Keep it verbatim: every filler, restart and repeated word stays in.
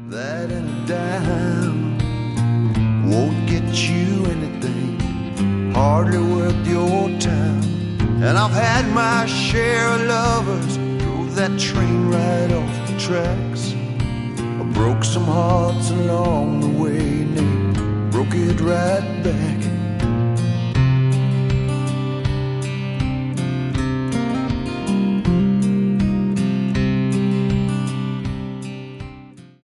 That and a dime won't get you anything, hardly worth your time. And I've had my share of lovers, drove that train right off the tracks. I broke some hearts along the way, and they broke it right back.